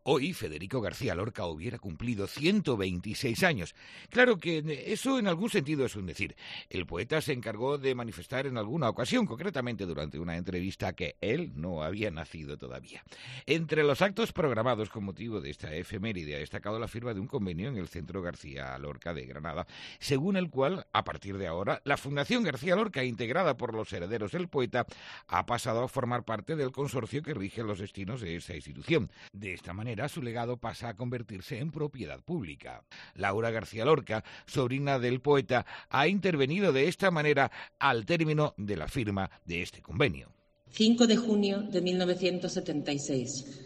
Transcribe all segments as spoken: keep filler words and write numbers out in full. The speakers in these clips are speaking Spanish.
Hoy Federico García Lorca hubiera cumplido ciento veintiséis años. Claro que eso en algún sentido es un decir. El poeta se encargó de manifestar en alguna ocasión, concretamente durante una entrevista, que él no había nacido todavía. Entre los actos programados con motivo de esta efeméride ha destacado la firma de un convenio en el Centro García Lorca de Granada, según el cual, a partir de ahora, la Fundación García Lorca, integrada por los herederos del poeta, ha pasado a formar parte del consorcio que rige los destinos de esa institución. De esta manera, su legado pasa a convertirse en propiedad pública. Laura García Lorca, sobrina del poeta, ha intervenido de esta manera al término de la firma de este convenio. cinco de junio de mil novecientos setenta y seis.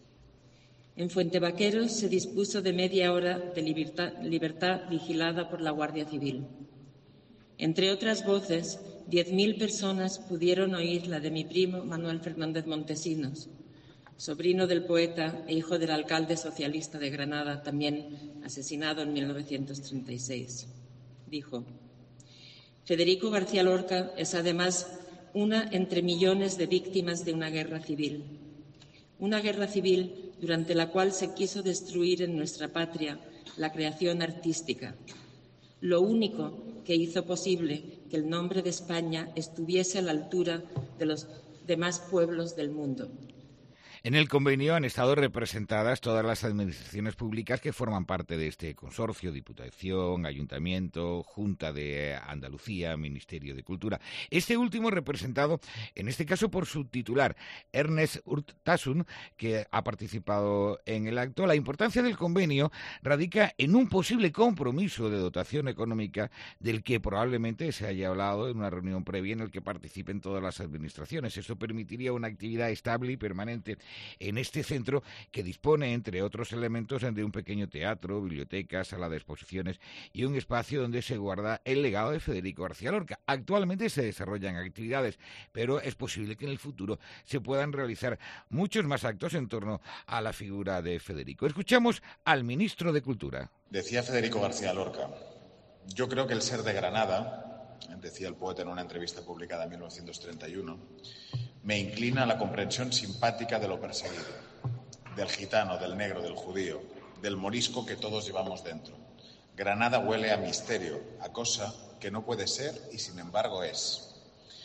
En Fuentevaqueros se dispuso de media hora de libertad, libertad vigilada por la Guardia Civil. Entre otras voces, diez mil personas pudieron oír la de mi primo Manuel Fernández Montesinos, sobrino del poeta e hijo del alcalde socialista de Granada, también asesinado en mil novecientos treinta y seis. Dijo: Federico García Lorca es además una entre millones de víctimas de una guerra civil. Una guerra civil durante la cual se quiso destruir en nuestra patria la creación artística, lo único que hizo posible que el nombre de España estuviese a la altura de los demás pueblos del mundo. En el convenio han estado representadas todas las administraciones públicas que forman parte de este consorcio: Diputación, Ayuntamiento, Junta de Andalucía, Ministerio de Cultura. Este último representado, en este caso por su titular, Ernest Urtasun, que ha participado en el acto. La importancia del convenio radica en un posible compromiso de dotación económica del que probablemente se haya hablado en una reunión previa en el que participen todas las administraciones. Eso permitiría una actividad estable y permanente en este centro, que dispone, entre otros elementos, de un pequeño teatro, biblioteca, sala de exposiciones y un espacio donde se guarda el legado de Federico García Lorca. Actualmente se desarrollan actividades, pero es posible que en el futuro se puedan realizar muchos más actos en torno a la figura de Federico. Escuchamos al ministro de Cultura. Decía Federico García Lorca: yo creo que el ser de Granada, decía el poeta en una entrevista publicada en mil novecientos treinta y uno, me inclina a la comprensión simpática de lo perseguido, del gitano, del negro, del judío, del morisco que todos llevamos dentro. Granada huele a misterio, a cosa que no puede ser y sin embargo es.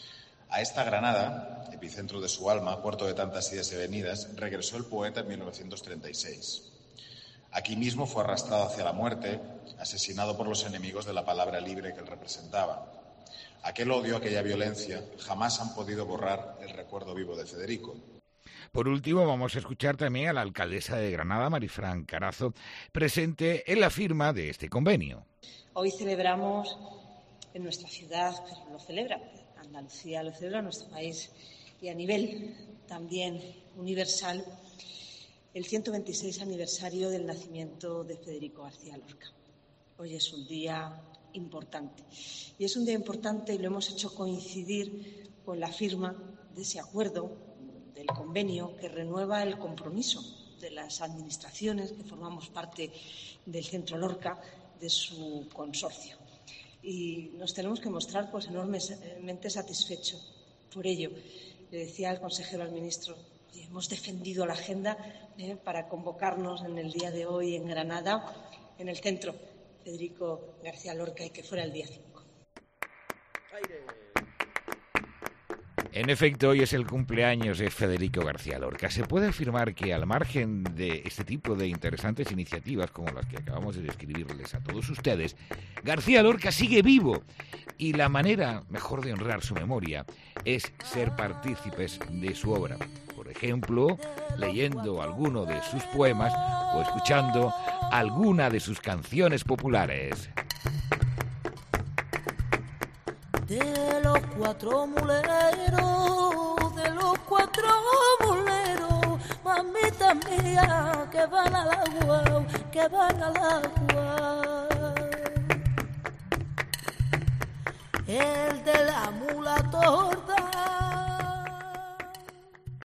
A esta Granada, epicentro de su alma, puerto de tantas idas y venidas, regresó el poeta en mil novecientos treinta y seis. Aquí mismo fue arrastrado hacia la muerte, asesinado por los enemigos de la palabra libre que él representaba. Aquel odio, aquella violencia, jamás han podido borrar el recuerdo vivo de Federico. Por último, vamos a escuchar también a la alcaldesa de Granada, Marifran Carazo, presente en la firma de este convenio. Hoy celebramos en nuestra ciudad, pero lo celebra Andalucía, lo celebra nuestro país, y a nivel también universal, el ciento veintiséis aniversario del nacimiento de Federico García Lorca. Hoy es un día importante. Y es un día importante y lo hemos hecho coincidir con la firma de ese acuerdo, del convenio, que renueva el compromiso de las administraciones que formamos parte del Centro Lorca, de su consorcio. Y nos tenemos que mostrar pues enormemente satisfechos por ello. Le decía al consejero, al ministro: hemos defendido la agenda eh, para convocarnos en el día de hoy en Granada, en el centro Federico García Lorca, y que fuera el día cinco. En efecto, hoy es el cumpleaños de Federico García Lorca. Se puede afirmar que, al margen de este tipo de interesantes iniciativas como las que acabamos de describirles a todos ustedes, García Lorca sigue vivo, y la manera mejor de honrar su memoria es ser partícipes de su obra. Por ejemplo, leyendo alguno de sus poemas o escuchando alguna de sus canciones populares. De los cuatro muleros, de los cuatro muleros, mamita mía, que van al agua, que van al agua. El de la mula torda